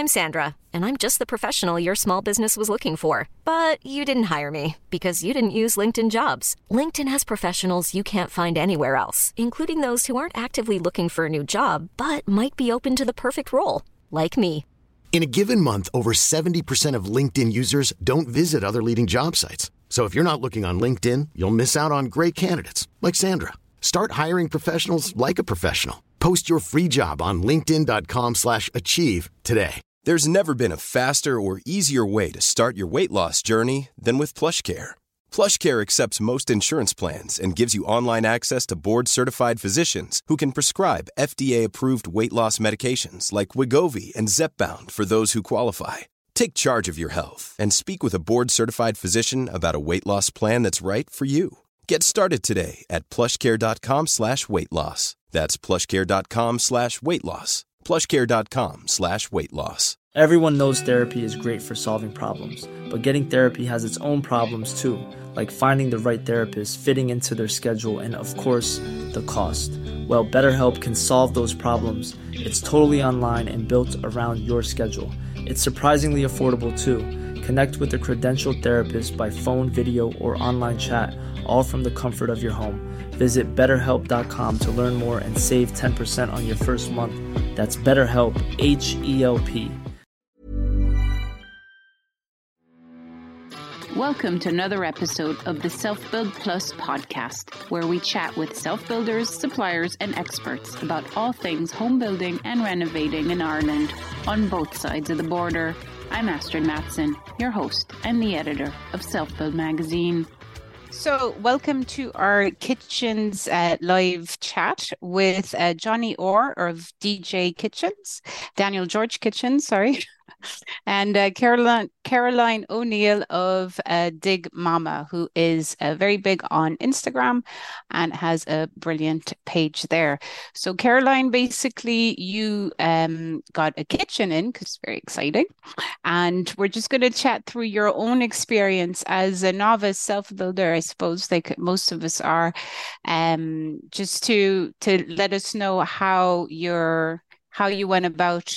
I'm Sandra, and I'm just the professional your small business was looking for. But you didn't hire me because you didn't use LinkedIn Jobs. LinkedIn has professionals you can't find anywhere else, including those who aren't actively looking for a new job, but might be open to the perfect role, like me. In a given month, over 70% of LinkedIn users don't visit other leading job sites. So if you're not looking on LinkedIn, you'll miss out on great candidates like Sandra. Start hiring professionals like a professional. Post your free job on linkedin.com/achieve today. There's never been a faster or easier way to start your weight loss journey than with PlushCare. PlushCare accepts most insurance plans and gives you online access to board-certified physicians who can prescribe FDA-approved weight loss medications like Wegovy and Zepbound for those who qualify. Take charge of your health and speak with a board-certified physician about a weight loss plan that's right for you. Get started today at plushcare.com/weight loss. That's plushcare.com/weight loss. plushcare.com/weight loss. Everyone knows therapy is great for solving problems, but getting therapy has its own problems too, like finding the right therapist, fitting into their schedule, and of course, the cost. Well, BetterHelp can solve those problems. It's totally online and built around your schedule. It's surprisingly affordable too. Connect with a credentialed therapist by phone, video, or online chat, all from the comfort of your home. Visit BetterHelp.com to learn more and save 10% on your first month. That's BetterHelp, H-E-L-P. Welcome to another episode of the Self-Build Plus podcast, where we chat with self-builders, suppliers, and experts about all things home building and renovating in Ireland on both sides of the border. I'm Astrid Matson, your host and the editor of Self-Build magazine. So welcome to our Kitchens live chat with Johnny Orr of DJ Kitchens, Daniel George Kitchens, sorry, and Caroline O'Neill of Dig Mama, who is very big on Instagram and has a brilliant page there. So Caroline, basically you got a kitchen in, because it's very exciting, and we're just going to chat through your own experience as a novice self-builder, I suppose, like most of us are, just to let us know how you went about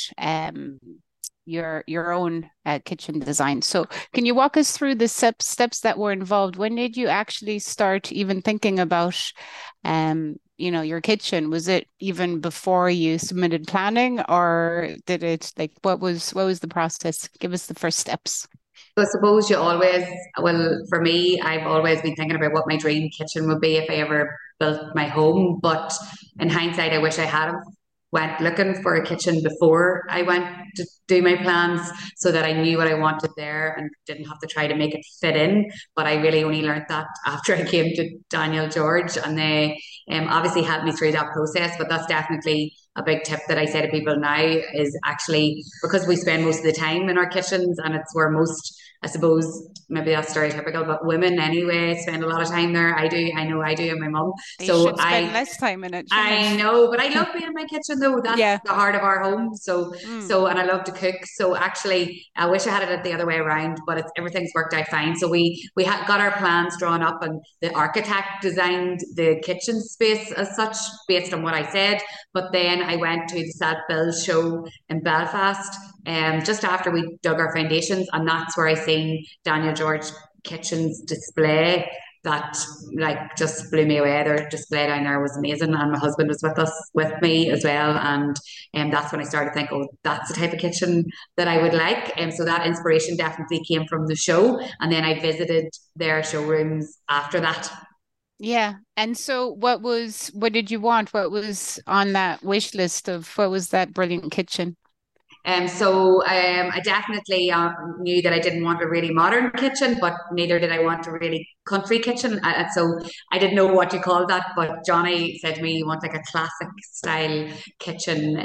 your own kitchen design. So can you walk us through the steps that were involved? When did you actually start even thinking about your kitchen? Was it even before you submitted planning, or did it, like, what was the process? Give us the first steps. So I suppose for me, I've always been thinking about what my dream kitchen would be if I ever built my home. But in hindsight, I wish I had went looking for a kitchen before I went to do my plans, so that I knew what I wanted there and didn't have to try to make it fit in. But I really only learned that after I came to Daniel George, and they obviously helped me through that process. But that's definitely a big tip that I say to people now, is actually, because we spend most of the time in our kitchens, and it's where most, I suppose, maybe that's stereotypical, but women anyway spend a lot of time there. I know I do, and my mum. So should spend less time in it. I know, but I love being in my kitchen though. That's the heart of our home. So and I love to cook. So actually, I wish I had it the other way around, but everything's worked out fine. So we got our plans drawn up, and the architect designed the kitchen space as such based on what I said. But then I went to the Self-Build show in Belfast, just after we dug our foundations, and that's where I seen Daniel George Kitchen's display. That just blew me away. Their display down there was amazing, and my husband was with me as well, and that's when I started to think, oh, that's the type of kitchen that I would like. So that inspiration definitely came from the show, and then I visited their showrooms after that. Yeah. And so what did you want? What was on that wish list of what was that brilliant kitchen? I definitely knew that I didn't want a really modern kitchen, but neither did I want a really country kitchen. So I didn't know what you call that, but Johnny said to me, you want like a classic style kitchen,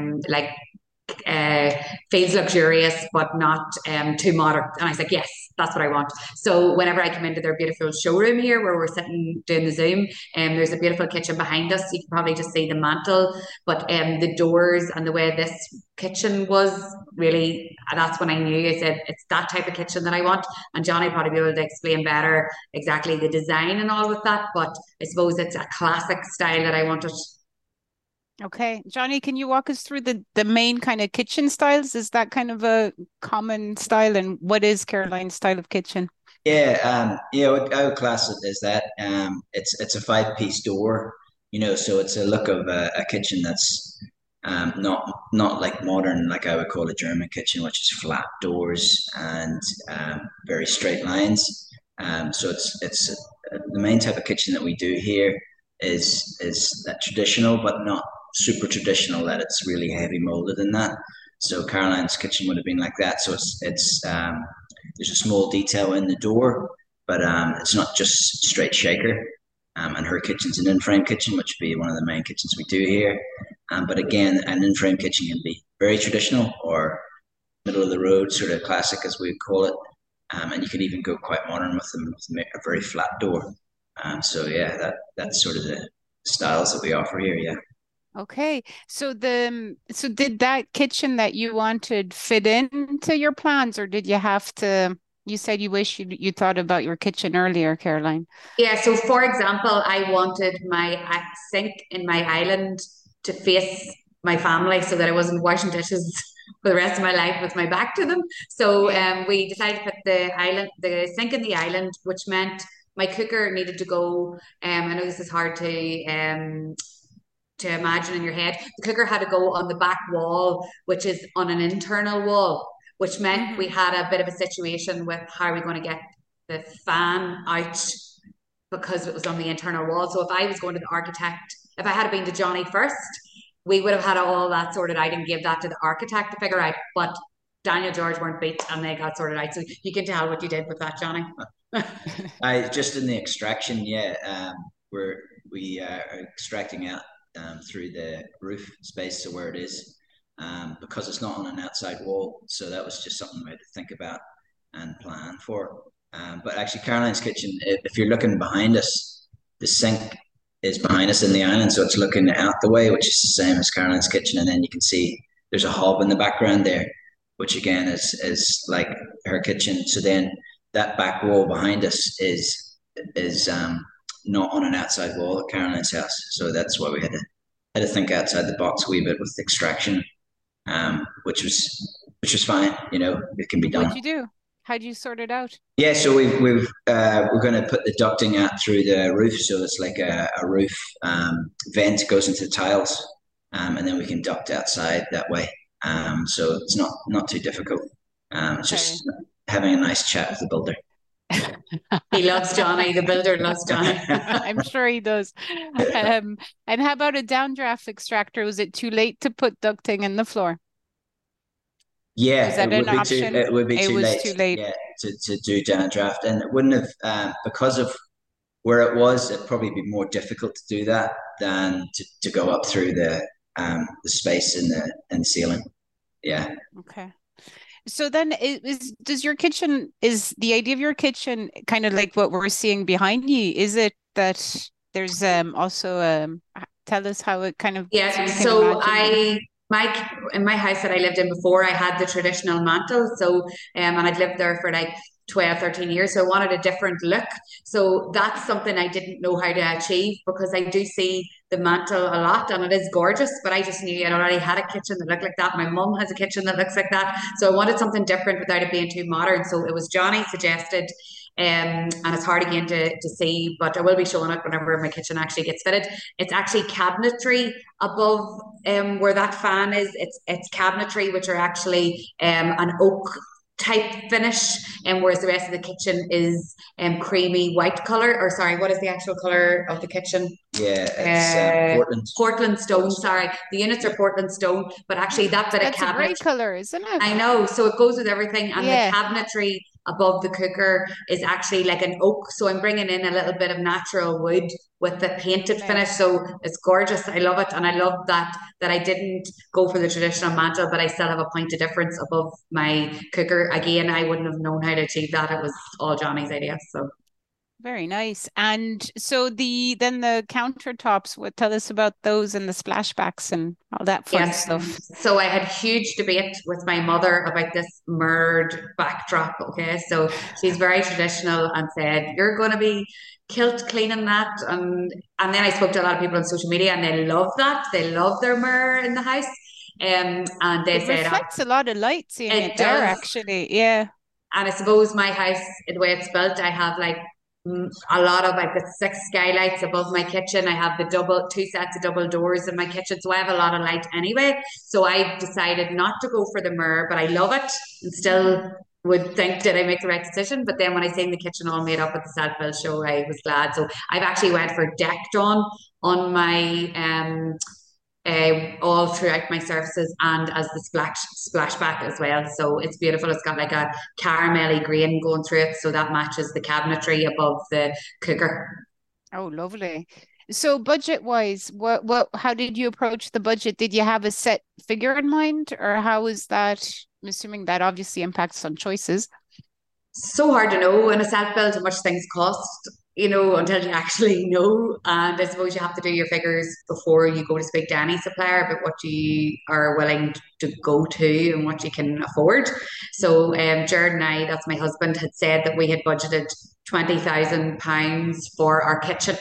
feels luxurious but not too modern. And I was like, yes, that's what I want. So whenever I come into their beautiful showroom here where we're sitting doing the Zoom, there's a beautiful kitchen behind us. You can probably just see the mantle, but the doors and the way this kitchen was, really, that's when I knew. I said, it's that type of kitchen that I want. And Johnny probably be able to explain better exactly the design and all with that, but I suppose it's a classic style that I wanted. Okay. Johnny, can you walk us through the main kind of kitchen styles? Is that kind of a common style? And what is Caroline's style of kitchen? Yeah, I would class it as that. It's a five-piece door, so it's a look of a kitchen that's not like modern, like I would call a German kitchen, which is flat doors and very straight lines. So it's the main type of kitchen that we do here is that traditional, but not super traditional. That it's really heavy molded in that. So Caroline's kitchen would have been like that. So it's there's a small detail in the door, but it's not just straight shaker. And her kitchen's an in-frame kitchen, which would be one of the main kitchens we do here. But again, an in-frame kitchen can be very traditional or middle of the road, sort of classic as we call it. And you can even go quite modern with them with a very flat door. So yeah, that's sort of the styles that we offer here. Yeah. Okay. So did that kitchen that you wanted fit into your plans, or did you have to, you said you wish you thought about your kitchen earlier, Caroline? Yeah, so for example, I wanted my sink in my island to face my family so that I wasn't washing dishes for the rest of my life with my back to them. So we decided to put the sink in the island, which meant my cooker needed to go. I know this is hard to imagine in your head. The cooker had to go on the back wall, which is on an internal wall, which meant we had a bit of a situation with how are we going to get the fan out because it was on the internal wall. So if I was going to the architect, if I had been to Johnny first, we would have had all that sorted out and give that to the architect to figure out. But Daniel George weren't beat and they got sorted out. So you can tell what you did with that, Johnny. I just in the extraction, we are extracting out through the roof space, so where it is, because it's not on an outside wall. So that was just something we had to think about and plan for. But actually, Caroline's kitchen, if you're looking behind us, the sink is behind us in the island, so it's looking out the way, which is the same as Caroline's kitchen. And then you can see there's a hob in the background there, which again is like her kitchen. So then that back wall behind us is not on an outside wall at Caroline's house. So that's why we had to think outside the box a wee bit with extraction, which was fine. It can be done. What'd you do? How'd you sort it out? Yeah, so we're going to put the ducting out through the roof, so it's like a roof vent goes into the tiles, and then we can duct outside that way. So it's not too difficult. It's just having a nice chat with the builder. He loves Johnny. The builder loves Johnny. I'm sure he does. And how about a downdraft extractor? Was it too late to put ducting in the floor? Yeah, is that an option? It would be too late. Too late. Yeah, to do downdraft, and it wouldn't have because of where it was. It'd probably be more difficult to do that than to go up through the space in the ceiling. Yeah. Okay. So then is the idea of your kitchen kind of like what we're seeing behind you? Is it that there's also tell us how it kind of so in my house that I lived in before, I had the traditional mantle. So and I'd lived there for like 12, 13 years. So I wanted a different look. So that's something I didn't know how to achieve because I do see the mantle a lot and it is gorgeous, but I just knew I already had a kitchen that looked like that. My mum has a kitchen that looks like that. So I wanted something different without it being too modern. So it was Johnny suggested, and it's hard again to see, but I will be showing it whenever my kitchen actually gets fitted. It's actually cabinetry above where that fan is. It's cabinetry, which are actually an oak type finish, and whereas the rest of the kitchen is creamy white color, or sorry, what is the actual color of the kitchen? Yeah, it's Portland stone. Sorry, the units are Portland stone, but actually that bit of cabinet, a great color, isn't it? I know, so it goes with everything, and the cabinetry above the cooker is actually like an oak. So I'm bringing in a little bit of natural wood with the painted finish. So it's gorgeous. I love it. And I love that I didn't go for the traditional mantle, but I still have a point of difference above my cooker. Again, I wouldn't have known how to achieve that. It was all Johnny's idea. So Very nice. And so then the countertops, tell us about those and the splashbacks and all that fun stuff. So I had huge debate with my mother about this mirrored backdrop. Okay. So she's very traditional and said, you're going to be kilt cleaning that. And then I spoke to a lot of people on social media and they love that. They love their mirror in the house. And they it said, reflects a lot of light seeing it there, does. Actually. Yeah. And I suppose my house, the way it's built, I have like a lot of, I've got 6 skylights above my kitchen. I have 2 sets of double doors in my kitchen. So I have a lot of light anyway. So I decided not to go for the mirror, but I love it and still would think, did I make the right decision? But then when I seen the kitchen all made up at the Self Build show, I was glad. So I've actually went for decked on my all throughout my surfaces and as the splashback as well. So it's beautiful. It's got like a caramelly green going through it, so that matches the cabinetry above the cooker. Oh, lovely. So budget wise, how did you approach the budget? Did you have a set figure in mind, or how is that? I'm assuming that obviously impacts on choices. So hard to know in a self build how much things cost, until you actually know. And I suppose you have to do your figures before you go to speak to any supplier about what you are willing to go to and what you can afford. So Jared and I, that's my husband, had said that we had budgeted £20,000 for our kitchen.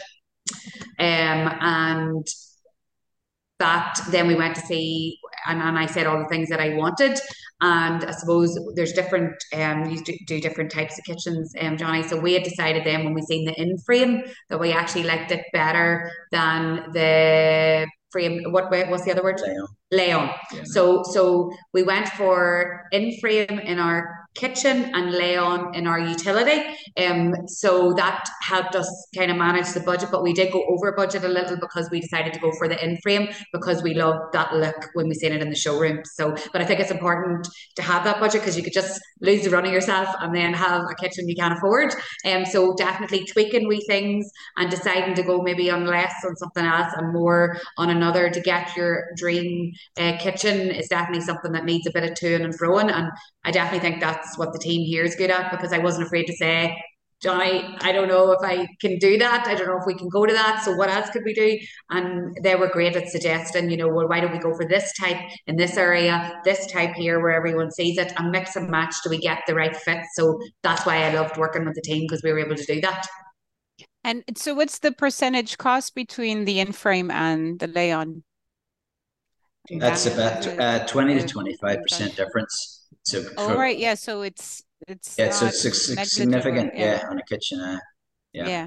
And that then we went to see, and I said all the things that I wanted. And I suppose there's different, you do different types of kitchens, Johnny. So we had decided then when we seen the in frame that we actually liked it better than the frame. What's the other word? Lay-on. Yeah. So we went for in frame in our kitchen and lay-on in our utility. So that helped us kind of manage the budget, but we did go over budget a little because we decided to go for the in frame because we loved that look when we seen it in the showroom. So, but I think it's important to have that budget because you could just lose the run of yourself and then have a kitchen you can't afford. So definitely tweaking wee things and deciding to go maybe on less on something else and more on another to get your dream kitchen is definitely something that needs a bit of toing and froing. And I definitely think that's what the team here is good at, because I wasn't afraid to say, Johnny, I don't know if I can do that. I don't know if we can go to that. So what else could we do? And they were great at suggesting, well, why don't we go for this type in this area, this type here where everyone sees it, and mix and match till we get the right fit. So that's why I loved working with the team, because we were able to do that. And so what's the percentage cost between the in-frame and the lay-on? That's about 20 to 25% difference. So right, yeah. So it's so it's significant, on a kitchen. Yeah.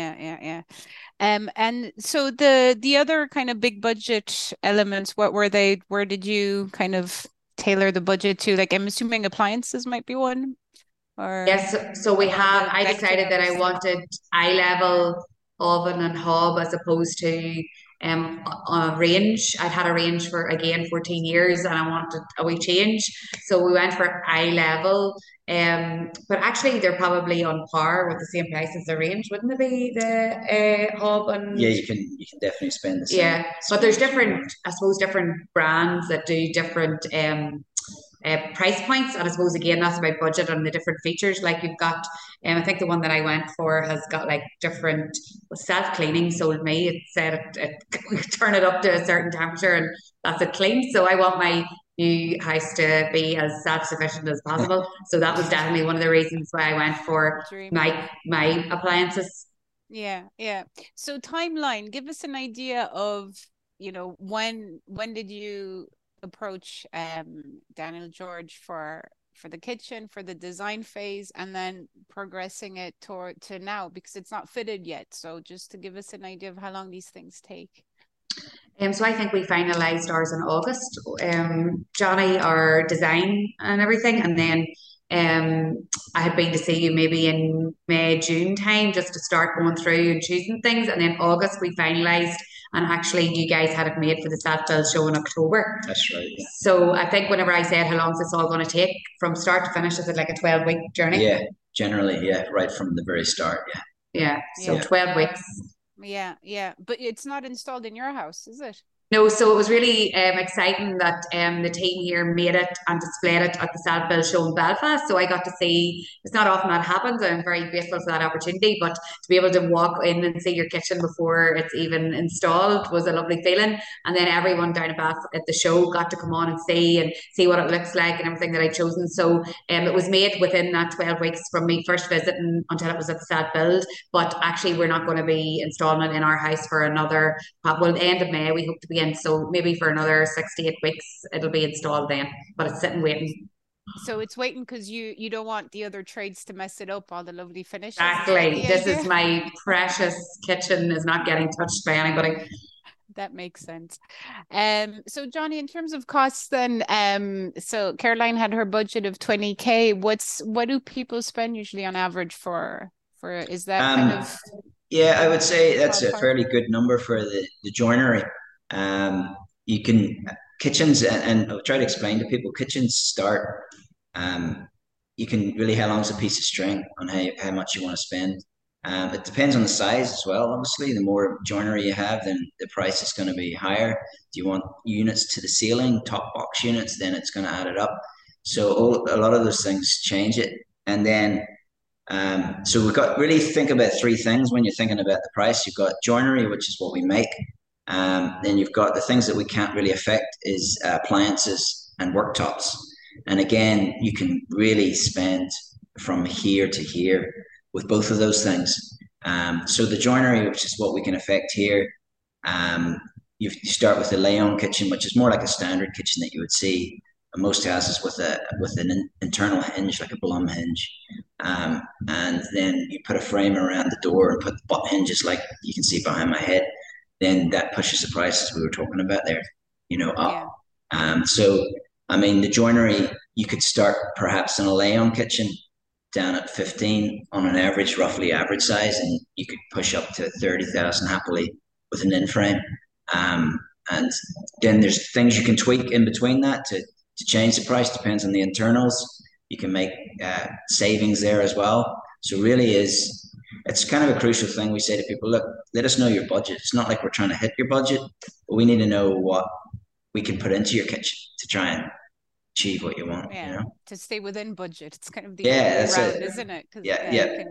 And so the other kind of big budget elements, what were they? Where did you kind of tailor the budget to? Like, I'm assuming appliances might be one. Or yes, so I decided that I wanted eye level oven and hob as opposed to a range. I'd had a range for 14 years and I wanted a wee change. So we went for eye level. But actually they're probably on par with the same price as the range, wouldn't they be, the hob and you can definitely spend the same. Yeah. But there's different brands that do different price points, and I suppose again that's about budget and the different features. Like you've got I think the one that I went for has got like different self-cleaning. Sold me, it said it turn it up to a certain temperature and that's it clean. So I want my new house to be as self-sufficient as possible. So that was definitely one of the reasons why I went for my appliances. Yeah. So timeline, give us an idea of when did you approach Daniel George for the kitchen, for the design phase, and then progressing it to now, because it's not fitted yet. So just to give us an idea of how long these things take. So I think we finalised ours in August. Johnny, our design and everything, and then I had been to see you maybe in May, June time just to start going through and choosing things, and then August we finalised. And actually, you guys had it made for the Self Build show in October. That's right. Yeah. So I think whenever I said how long is this all going to take from start to finish, is it like a 12-week journey? Yeah, generally, yeah, right from the very start. Yeah. So 12 weeks. Yeah. But it's not installed in your house, is it? No, so it was really exciting that the team here made it and displayed it at the Self-Build show in Belfast. So I got to see, it's not often that happens. I'm very grateful for that opportunity, but to be able to walk in and see your kitchen before it's even installed was a lovely feeling. And then everyone down at the show got to come on and see what it looks like and everything that I'd chosen. So it was made within that 12 weeks from me first visiting until it was at the Self-Build. But actually, we're not going to be installing it in our house for another, well, the end of May, we hope to be in. So maybe for another 6 to 8 weeks, it'll be installed then. But it's sitting waiting. So it's waiting because you don't want the other trades to mess it up, all the lovely finishes. Exactly. This is my precious kitchen is not getting touched by anybody. That makes sense. So Johnny, in terms of costs then, so Caroline had her budget of 20K. What do people spend usually on average for is that kind of... Yeah, I would say that's a fairly good number for the joinery. You can kitchens and I'll try to explain to people, kitchens start, you can really, how long is a piece of string on how much you want to spend. It depends on the size as well. Obviously, the more joinery you have, then the price is going to be higher. Do you want units to the ceiling, top box units, then it's going to add it up. So a lot of those things change it. And then, so we've got really think about three things when you're thinking about the price. You've got joinery, which is what we make. Then you've got the things that we can't really affect is appliances and worktops. And again, you can really spend from here to here with both of those things. So the joinery, which is what we can affect here, you start with the lay-on kitchen, which is more like a standard kitchen that you would see in most houses with an internal hinge, like a Blum hinge. And then you put a frame around the door and put the butt hinges like you can see behind my head. Then that pushes the prices we were talking about there, up. Yeah. So, I mean, the joinery, you could start perhaps in a lay-on kitchen down at 15 on an average, roughly average size, and you could push up to 30,000 happily with an in-frame. And then there's things you can tweak in between that to change the price, depends on the internals. You can make savings there as well. So really it's kind of a crucial thing. We say to people, look, let us know your budget. It's not like we're trying to hit your budget, but we need to know what we can put into your kitchen to try and achieve what you want. Yeah, to stay within budget. It's kind of the that's round, it. Isn't it? Yeah.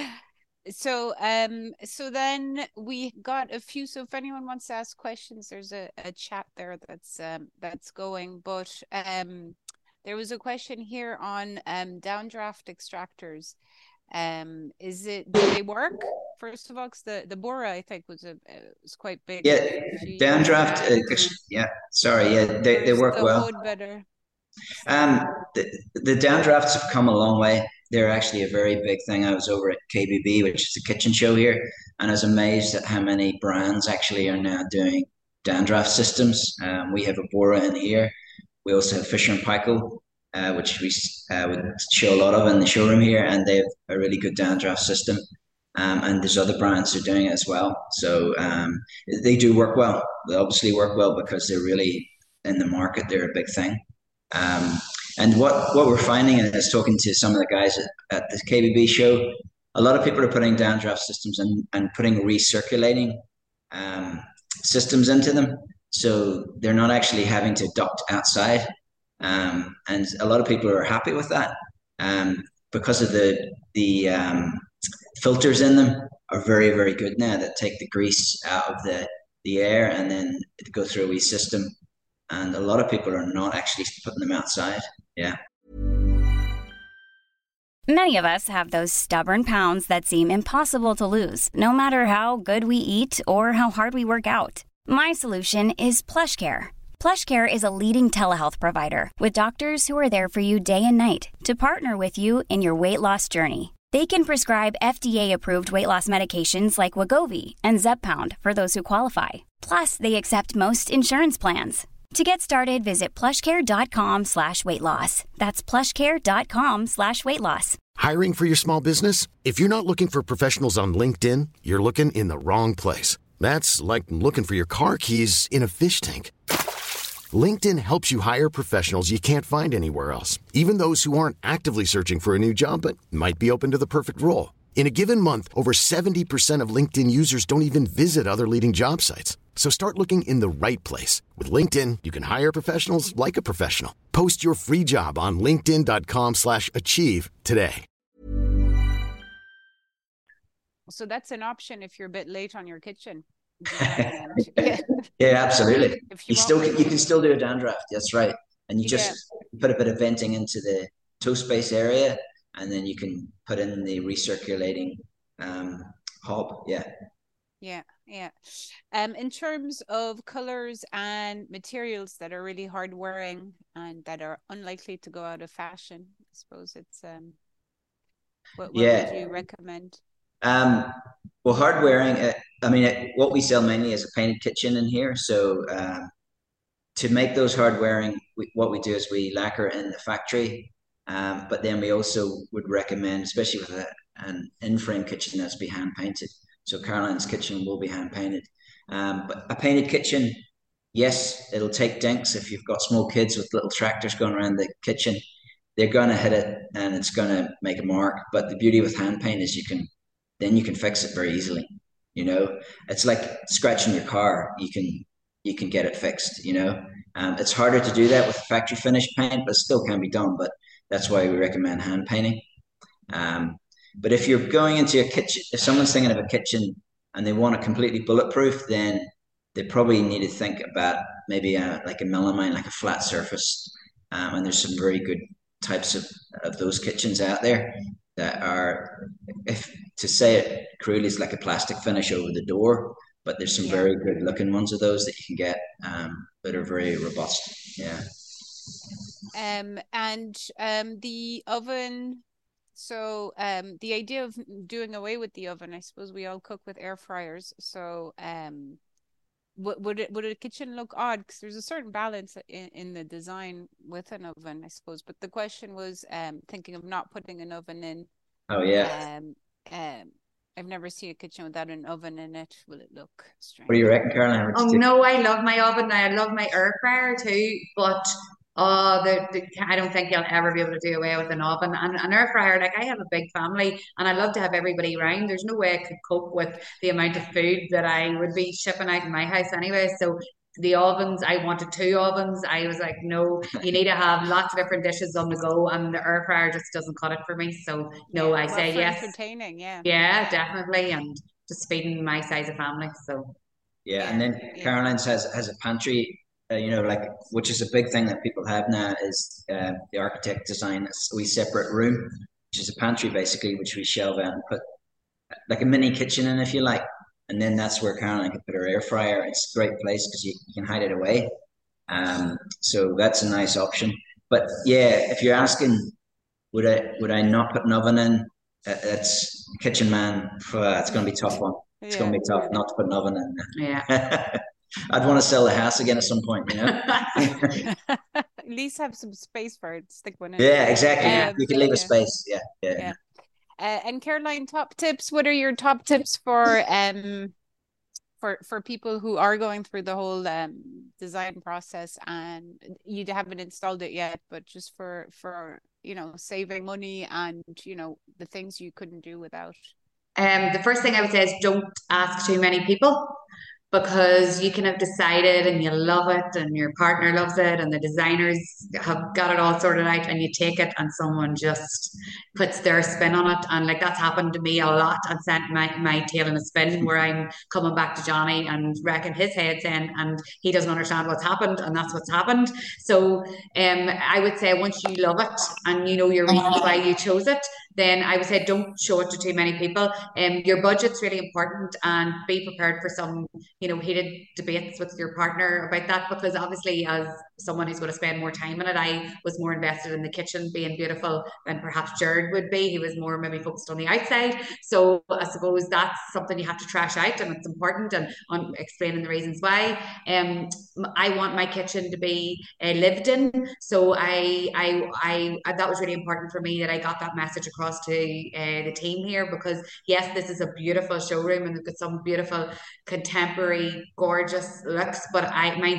So then we got a few. So if anyone wants to ask questions, there's a chat there that's going. But there was a question here on downdraft extractors. Do they work? First of all, because the Bora, I think, was quite big. Yeah, downdraft. They work well. Better. The downdrafts have come a long way. They're actually a very big thing. I was over at KBB, which is a kitchen show here, and I was amazed at how many brands actually are now doing downdraft systems. We have a Bora in here. We also have Fisher & Paykel, which we would show a lot of in the showroom here, and they have a really good downdraft system. And there's other brands who are doing it as well. So they do work well. They obviously work well because they're really in the market. They're a big thing. And what we're finding, and I was talking to some of the guys at the KBB show, a lot of people are putting downdraft systems and putting recirculating systems into them. So they're not actually having to duct outside. And a lot of people are happy with that because of the filters in them are very, very good now that take the grease out of the air and then go through a wee system. And a lot of people are not actually putting them outside. Yeah. Many of us have those stubborn pounds that seem impossible to lose, no matter how good we eat or how hard we work out. My solution is PlushCare. PlushCare is a leading telehealth provider with doctors who are there for you day and night to partner with you in your weight loss journey. They can prescribe FDA-approved weight loss medications like Wegovy and Zepbound for those who qualify. Plus, they accept most insurance plans. To get started, visit plushcare.com/weightloss. That's plushcare.com/weightloss. Hiring for your small business? If you're not looking for professionals on LinkedIn, you're looking in the wrong place. That's like looking for your car keys in a fish tank. LinkedIn helps you hire professionals you can't find anywhere else, even those who aren't actively searching for a new job but might be open to the perfect role. In a given month, over 70% of LinkedIn users don't even visit other leading job sites. So start looking in the right place. With LinkedIn, you can hire professionals like a professional. Post your free job on linkedin.com/achieve today. So that's an option if you're a bit late on your kitchen. Yeah, absolutely. You can still do a down draft. That's right. And you just put a bit of venting into the toe space area, and then you can put in the recirculating hob. Yeah. In terms of colors and materials that are really hard wearing and that are unlikely to go out of fashion, I suppose it's what would you recommend? Well, hard wearing. What we sell mainly is a painted kitchen in here. So to make those hard wearing, what we do is we lacquer in the factory. But then we also would recommend, especially with an in-frame kitchen, that's be hand painted. So Caroline's kitchen will be hand painted. But a painted kitchen, yes, it'll take dinks. If you've got small kids with little tractors going around the kitchen, they're going to hit it and it's going to make a mark. But the beauty with hand paint is you can fix it very easily. It's like scratching your car. You can get it fixed. It's harder to do that with factory finish paint, but it still can be done. But that's why we recommend hand painting. But if you're going into a kitchen, if someone's thinking of a kitchen and they want it completely bulletproof, then they probably need to think about maybe like a melamine, like a flat surface. And there's some very good types of those kitchens out there that are, if to say it crudely, it's like a plastic finish over the door. But there's some very good looking ones of those that you can get that are very robust. Yeah. And the oven. So the idea of doing away with the oven, I suppose we all cook with air fryers. So would a kitchen look odd? Because there's a certain balance in the design with an oven, I suppose. But the question was thinking of not putting an oven in. Oh, yeah. I've never seen a kitchen without an oven in it. Will it look strange? What do you reckon, Caroline? No, I love my oven. I love my air fryer too, but I don't think you'll ever be able to do away with an oven and an air fryer. Like, I have a big family and I love to have everybody around. There's no way I could cope with the amount of food that I would be shipping out in my house anyway. So the ovens, I wanted 2 ovens. I was like, no, you need to have lots of different dishes on the go, and the air fryer just doesn't cut it for me. So no, I say yes. Entertaining, yeah, definitely, and just feeding my size of family. So and then Caroline's has a pantry. Which is a big thing that people have now, is the architect designed a wee separate room, which is a pantry basically, which we shelve out and put like a mini kitchen in, if you like. And then that's where Caroline can put her air fryer. It's a great place because you can hide it away. So that's a nice option. But yeah, if you're asking, would I not put an oven in? That's Kitchen Man. It's going to be a tough one. It's going to be tough not to put an oven in. Yeah. I'd want to sell the house again at some point, At least have some space for it. Stick one in. Yeah, exactly. You can leave a space. Yeah. And Caroline, top tips. What are your top tips for people who are going through the whole design process and you haven't installed it yet, but just for saving money and the things you couldn't do without? The first thing I would say is don't ask too many people, because you can have decided and you love it and your partner loves it and the designers have got it all sorted out, and you take it and someone just puts their spin on it. And like, that's happened to me a lot, and sent my tail in a spin, where I'm coming back to Johnny and wrecking his head saying, and he doesn't understand what's happened, and that's what's happened. So I would say, once you love it and you know your reasons why you chose it, then I would say don't show it to too many people. Your budget's really important, and be prepared for some, heated debates with your partner about that, because obviously, as someone who's going to spend more time in it, I was more invested in the kitchen being beautiful than perhaps Jared would be. He was more maybe focused on the outside. So I suppose that's something you have to trash out, and it's important, and on explaining the reasons why. I want my kitchen to be lived in, so I that was really important for me, that I got that message across to the team here, because yes, this is a beautiful showroom and we've got some beautiful contemporary gorgeous looks, but mine's a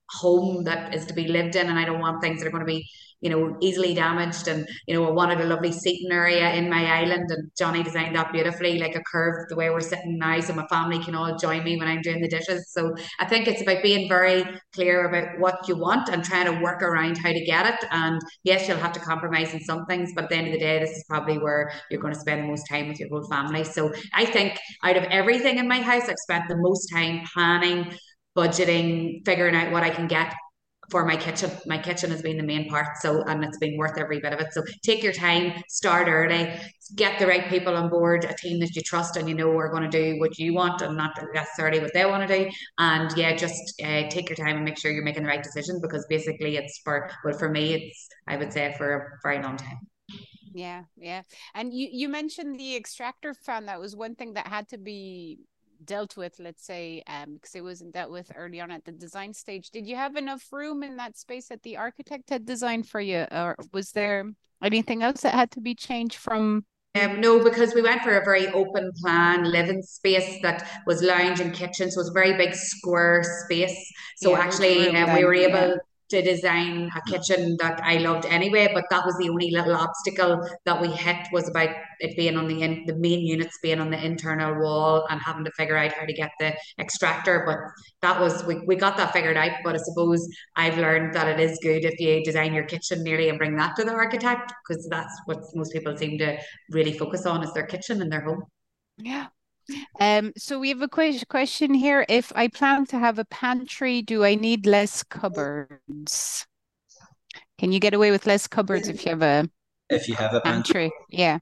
home that is to be lived in, and I don't want things that are going to be, easily damaged. And I wanted a lovely seating area in my island, and Johnny designed that beautifully, like a curve the way we're sitting now, so my family can all join me when I'm doing the dishes. So I think it's about being very clear about what you want and trying to work around how to get it. And yes, you'll have to compromise in some things, but at the end of the day, this is probably where you're going to spend the most time with your whole family. So I think out of everything in my house, I've spent the most time planning, budgeting, figuring out what I can get for my kitchen. My kitchen has been the main part. So, and it's been worth every bit of it. So take your time, start early, get the right people on board, a team that you trust and are going to do what you want and not necessarily what they want to do. And yeah, just take your time and make sure you're making the right decision, because basically it's for me, it's, I would say, for a very long time. Yeah. And you mentioned the extractor fan. That was one thing that had to be dealt with, let's say, because it wasn't dealt with early on at the design stage. Did you have enough room in that space that the architect had designed for you, or was there anything else that had to be changed from? No, because we went for a very open plan living space that was lounge and kitchen, so it was a very big square space. So actually, we were able to design a kitchen that I loved anyway, but that was the only little obstacle that we hit, was about it being on the main units being on the internal wall and having to figure out how to get the extractor. But that was, we got that figured out. But I suppose I've learned that it is good if you design your kitchen nearly and bring that to the architect, because that's what most people seem to really focus on, is their kitchen and their home. Yeah. So we have a question here. If I plan to have a pantry, do I need less cupboards? Can you get away with less cupboards if you have a pantry? Yeah.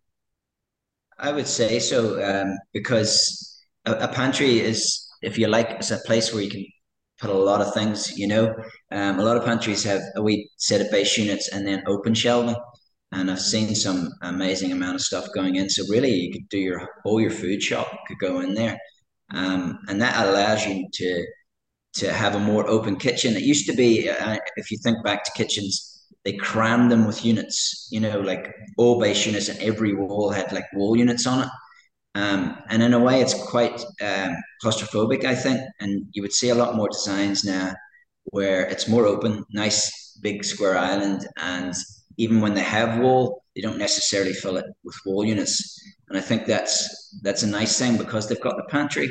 I would say so, because a pantry is, if you like, it's a place where you can put a lot of things, a lot of pantries have a wee set of base units and then open shelving. And I've seen some amazing amount of stuff going in. So really, you could do all your food shop could go in there, and that allows you to have a more open kitchen. It used to be, if you think back to kitchens, they crammed them with units. Like all base units, and every wall had like wall units on it. And in a way, it's quite claustrophobic, I think. And you would see a lot more designs now where it's more open, nice big square island, and even when they have wall, they don't necessarily fill it with wall units. And I think that's a nice thing, because they've got the pantry,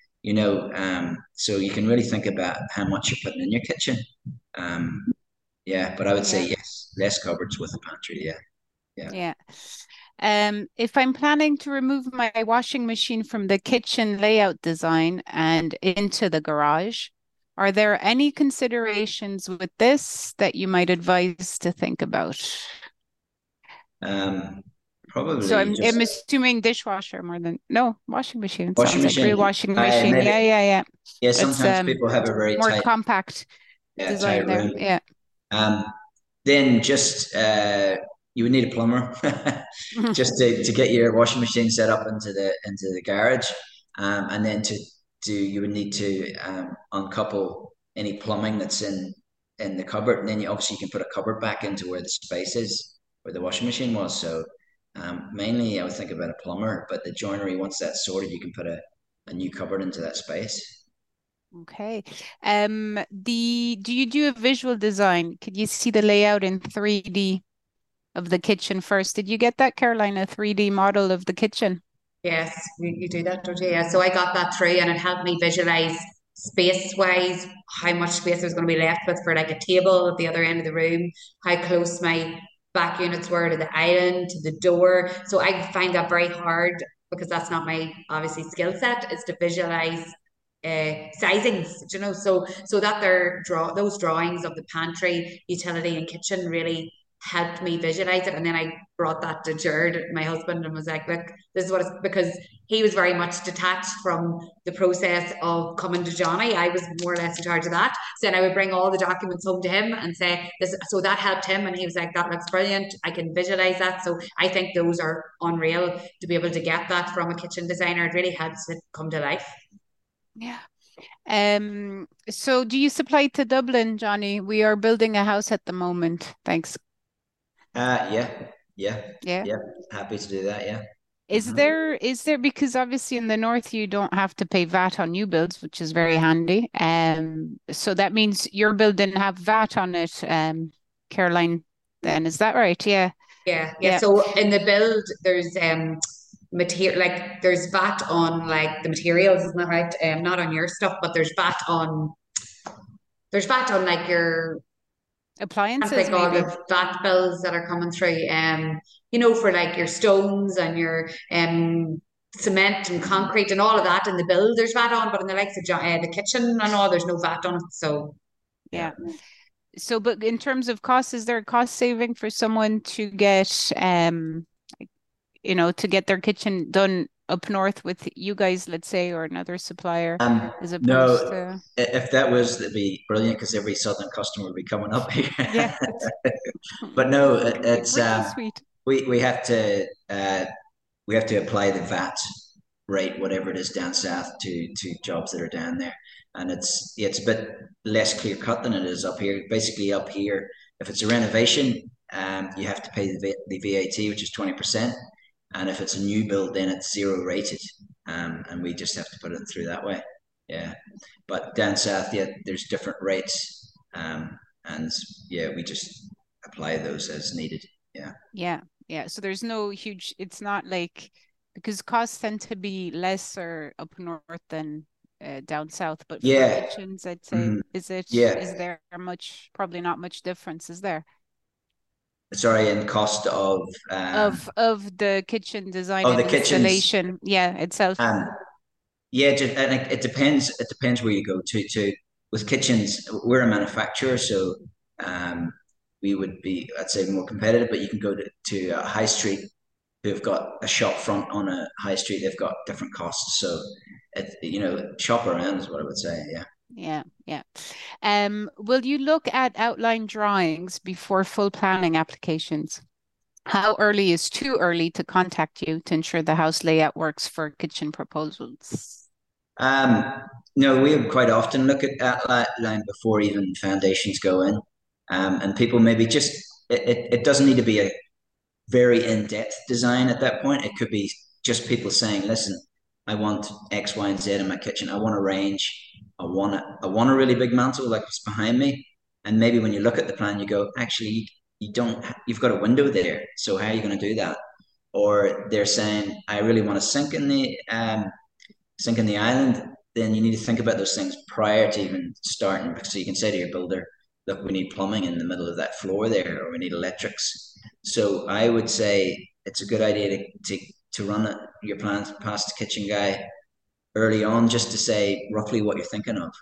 so you can really think about how much you're putting in your kitchen. But I would say yes, less cupboards with a pantry. Yeah. If I'm planning to remove my washing machine from the kitchen layout design and into the garage, are there any considerations with this that you might advise to think about? Probably. So I'm assuming dishwasher more than washing machine. Washing machine. Like real washing machine. Yeah. Sometimes people have a very more compact design there. Room. Yeah. Then just you would need a plumber just to get your washing machine set up into the garage, and then you would need to uncouple any plumbing that's in the cupboard, and then you can put a cupboard back into where the space is, where the washing machine was. So mainly I would think about a plumber, but the joinery, once that's sorted, you can put a new cupboard into that space. Okay. Do you do a visual design? Could you see the layout in 3D of the kitchen first? Did you get that, Caroline, a 3D model of the kitchen? Yes, you do that, don't you? Yeah. So I got that through, and it helped me visualize space-wise how much space I was going to be left with for like a table at the other end of the room, how close my back units were to the island, to the door. So I find that very hard, because that's not my, obviously, skill set, is to visualize sizings, so that those drawings of the pantry, utility and kitchen really helped me visualize it. And then I brought that to Jared, my husband, and was like, look, this is what it's, because he was very much detached from the process of coming to Johnny. I was more or less in charge of that. So then I would bring all the documents home to him and say this, so that helped him, and he was like, that looks brilliant, I can visualize that. So I think those are unreal, to be able to get that from a kitchen designer. It really helps it come to life. Yeah. So do you supply to Dublin, Johnny? We are building a house at the moment. Thanks. Yeah. Happy to do that. Yeah. Is there because obviously in the north you don't have to pay VAT on new builds, which is very handy. So that means your build didn't have VAT on it, Caroline, then is that right? Yeah. Yeah. So in the build, there's material, like there's VAT on like the materials, isn't that right? Not on your stuff, but there's VAT on like your appliances, all maybe. the VAT bills that are coming through. For like your stones and your cement and concrete and all of that in the build, there's VAT on, but in the likes of the kitchen and all, there's no VAT on it. So yeah. So, but in terms of cost, is there a cost saving for someone to get, to get their kitchen done up north with you guys, let's say, or another supplier, as opposed to? If that was, that'd be brilliant because every southern customer would be coming up here. Yeah. But no, it's sweet. We have to apply the VAT rate, whatever it is down south, to jobs that are down there. And it's a bit less clear cut than it is up here. Basically, up here, if it's a renovation, you have to pay the VAT, which is 20%. And if it's a new build, then it's zero rated. And we just have to put it through that way. Yeah. But down south, there's different rates. We just apply those as needed. Yeah. Yeah. So there's no huge, it's not like, because costs tend to be lesser up north than down south, but for kitchens, I'd say, is there probably not much difference, is there? Sorry, in cost of the kitchen design and installation, itself. And it depends. It depends where you go to. With kitchens, we're a manufacturer, so we would be, I'd say, more competitive. But you can go to a high street who've got a shop front on a high street. They've got different costs, so shop around is what I would say. Yeah. Will you look at outline drawings before full planning applications? How early is too early to contact you to ensure the house layout works for kitchen proposals? No, we quite often look at outline before even foundations go in. And people maybe just, it doesn't need to be a very in-depth design at that point. It could be just people saying, listen, I want X, Y, and Z in my kitchen. I want a range. I want a really big mantle like what's behind me. And maybe when you look at the plan, you go, actually, you've got a window there. So how are you going to do that? Or they're saying, I really want a sink in the island. Then you need to think about those things prior to even starting. So you can say to your builder, look, we need plumbing in the middle of that floor there, or we need electrics. So I would say it's a good idea to run your plans past the kitchen guy early on, just to say roughly what you're thinking of,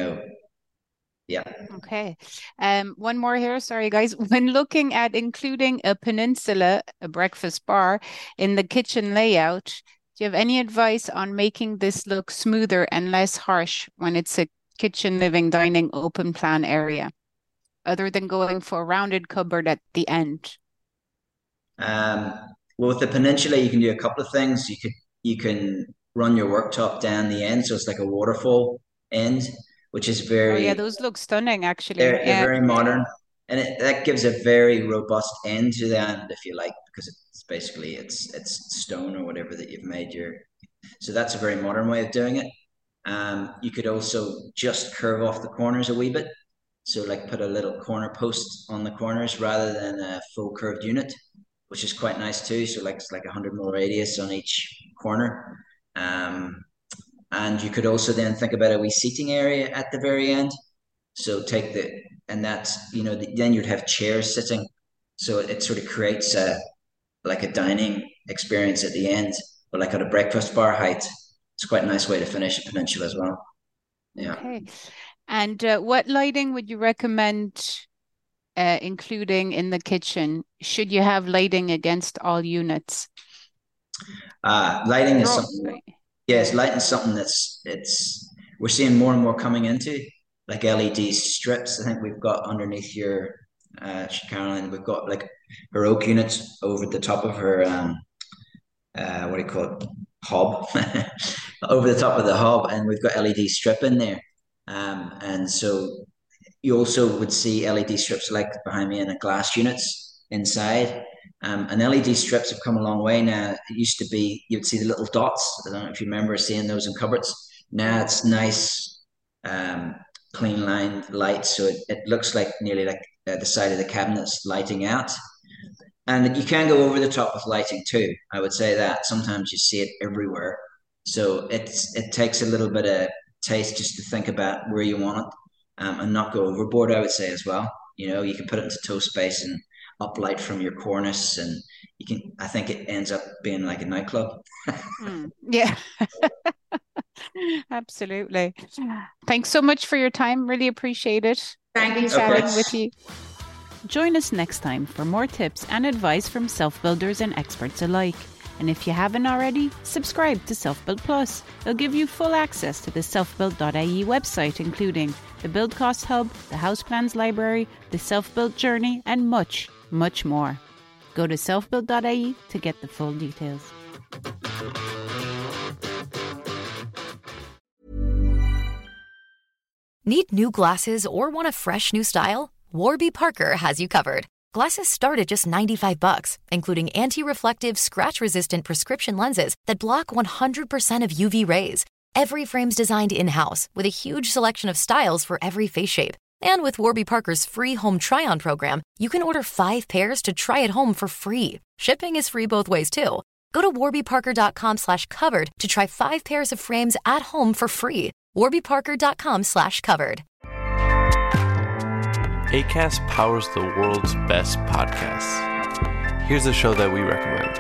Yeah. Okay. One more here. Sorry, guys. When looking at including a peninsula, a breakfast bar, in the kitchen layout, do you have any advice on making this look smoother and less harsh when it's a kitchen, living, dining, open plan area, other than going for a rounded cupboard at the end? Well, with the peninsula, you can do a couple of things. You can run your worktop down the end, so it's like a waterfall end, which is very. Oh yeah, those look stunning, actually. They're very modern, and that gives a very robust end to the end, if you like, because it's basically it's stone or whatever that you've made So that's a very modern way of doing it. You could also just curve off the corners a wee bit, so like put a little corner post on the corners rather than a full curved unit, which is quite nice too. So like it's like 100 mil radius on each corner. And you could also then think about a wee seating area at the very end. So then you'd have chairs sitting. So it sort of creates like a dining experience at the end, but like at a breakfast bar height. It's quite a nice way to finish a peninsula as well. Yeah. Okay. And what lighting would you recommend including in the kitchen? Should you have lighting against all units? Lighting is something. Yes, lighting is something we're seeing more and more coming into, like LED strips. I think we've got underneath your Caroline, we've got like her oak units over the top of her what do you call it, hob, over the top of the hob, and we've got LED strip in there. And so you also would see LED strips like behind me in the glass units inside. And LED strips have come a long way now. It used to be, you'd see the little dots. I don't know if you remember seeing those in cupboards. Now it's nice, clean lined light. So it looks like nearly like the side of the cabinets lighting out. And you can go over the top with lighting too. I would say that sometimes you see it everywhere. So it takes a little bit of taste just to think about where you want it, and not go overboard, I would say as well. You can put it into toe space and uplight from your cornice, and I think it ends up being like a nightclub. Yeah. Absolutely. Thanks so much for your time. Really appreciate it. Thank you. Chatting with you. Join us next time for more tips and advice from self-builders and experts alike. And if you haven't already, subscribe to Self-Build Plus. It'll give you full access to the selfbuild.ie website, including the Build Cost Hub, the House Plans Library, the Self-Build Journey, and much, much more. Go to selfbuild.ie to get the full details. Need new glasses or want a fresh new style? Warby Parker has you covered. Glasses start at just $95, including anti-reflective, scratch-resistant prescription lenses that block 100% of UV rays. Every frame's designed in-house with a huge selection of styles for every face shape. And with Warby Parker's free home try-on program, you can order 5 pairs to try at home for free. Shipping is free both ways, too. Go to warbyparker.com/covered to try 5 pairs of frames at home for free. warbyparker.com/covered. Acast powers the world's best podcasts. Here's a show that we recommend.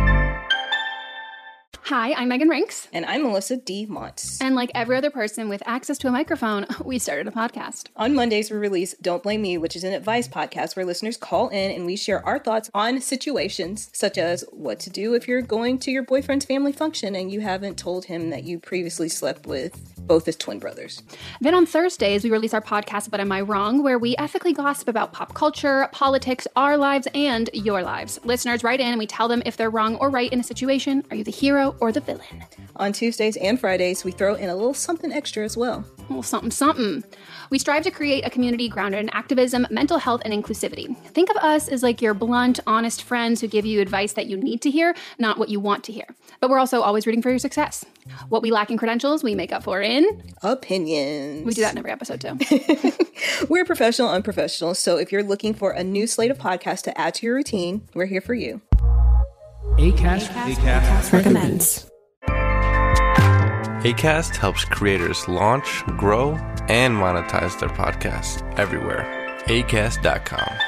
Hi, I'm Megan Rinks. And I'm Melissa D. Montz. And like every other person with access to a microphone, we started a podcast. On Mondays, we release Don't Blame Me, which is an advice podcast where listeners call in and we share our thoughts on situations such as what to do if you're going to your boyfriend's family function and you haven't told him that you previously slept with both his twin brothers. Then on Thursdays, we release our podcast, But Am I Wrong?, where we ethically gossip about pop culture, politics, our lives, and your lives. Listeners write in and we tell them if they're wrong or right in a situation. Are you the hero or the villain? On Tuesdays and Fridays, we throw in a little something extra as well. A little something, something. We strive to create a community grounded in activism, mental health, and inclusivity. Think of us as like your blunt, honest friends who give you advice that you need to hear, not what you want to hear. But we're also always rooting for your success. What we lack in credentials, we make up for in opinions. We do that in every episode too. We're professional unprofessional, so if you're looking for a new slate of podcasts to add to your routine, we're here for you. Acast recommends. Acast helps creators launch, grow, and monetize their podcasts everywhere. Acast.com.